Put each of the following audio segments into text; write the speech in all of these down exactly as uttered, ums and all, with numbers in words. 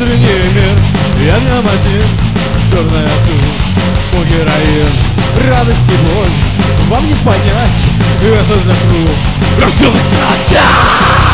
внутренний мир. Я днем один, черная тушь, мой героин. Радость и боль вам не понять, это за круг рожденных страдать.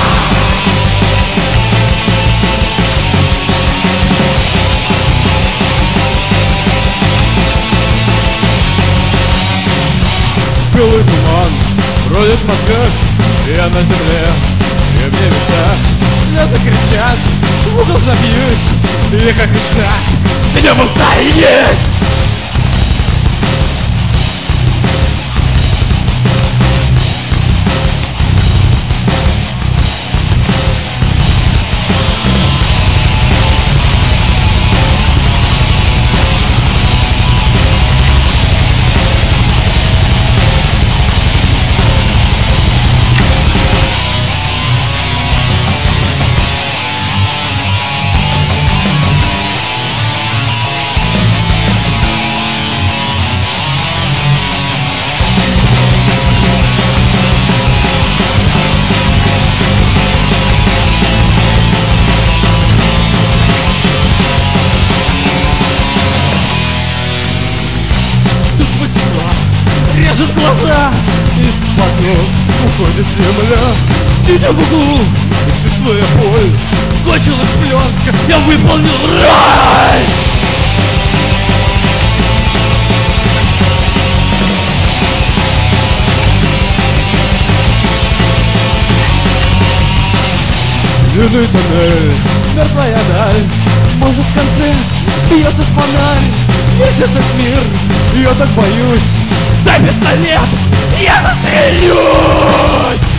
Белый туман бродит в мозгах, я на земле, и в небесах. Слезы кричат, в угол забьюсь, я как мечта, себя волна и есть. Режет глаза, из-под ног уходит земля. Сидя в углу, чувствуя боль, кончилась пленка, я выполнил рай. Длинный тоннель, мертвая даль, может в конце бьется фонарь. Весь этот мир, я так боюсь. Дай пистолет, я застрелюсь!